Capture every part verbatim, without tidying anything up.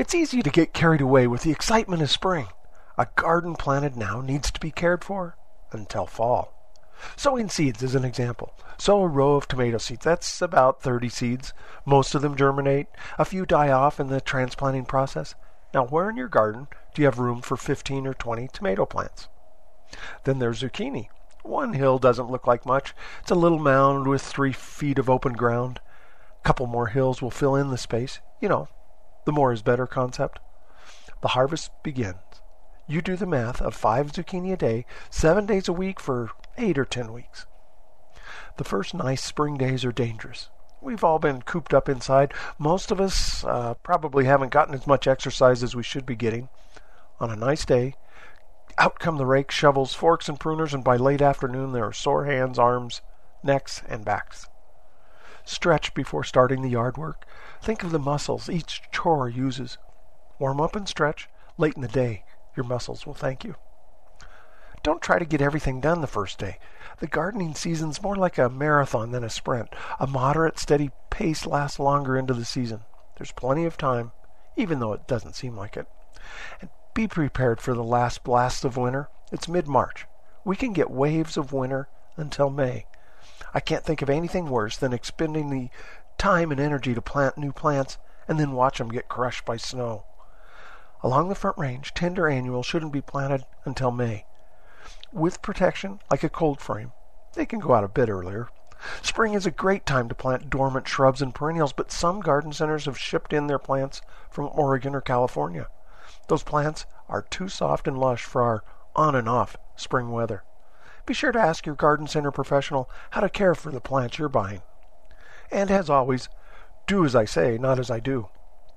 It's easy to get carried away with the excitement of spring. A garden planted now needs to be cared for until fall. Sowing seeds is an example. Sow a row of tomato seeds. That's about thirty seeds. Most of them germinate. A few die off in the transplanting process. Now, where in your garden do you have room for fifteen or twenty tomato plants? Then there's zucchini. One hill doesn't look like much. It's a little mound with three feet of open ground. A couple more hills will fill in the space. You know, the more is better concept. The harvest begins. You do the math of five zucchini a day, seven days a week for eight or ten weeks. The first nice spring days are dangerous. We've all been cooped up inside. Most of us uh, probably haven't gotten as much exercise as we should be getting. On a nice day, out come the rake, shovels, forks, and pruners, and by late afternoon there are sore hands, arms, necks, and backs. Stretch before starting the yard work. Think of the muscles each chore uses. Warm up and stretch. Late in the day, your muscles will thank you. Don't try to get everything done the first day. The gardening season's more like a marathon than a sprint. A moderate, steady pace lasts longer into the season. There's plenty of time, even though it doesn't seem like it. And be prepared for the last blast of winter. It's mid-March. We can get waves of winter until May. I can't think of anything worse than expending the time and energy to plant new plants and then watch them get crushed by snow. Along the Front Range, tender annuals shouldn't be planted until May. With protection, like a cold frame, they can go out a bit earlier. Spring is a great time to plant dormant shrubs and perennials, but some garden centers have shipped in their plants from Oregon or California. Those plants are too soft and lush for our on and off spring weather. Be sure to ask your garden center professional how to care for the plants you're buying. And as always, do as I say, not as I do.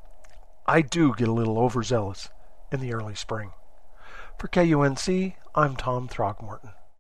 I do get a little overzealous in the early spring. For K U N C, I'm Tom Throgmorton.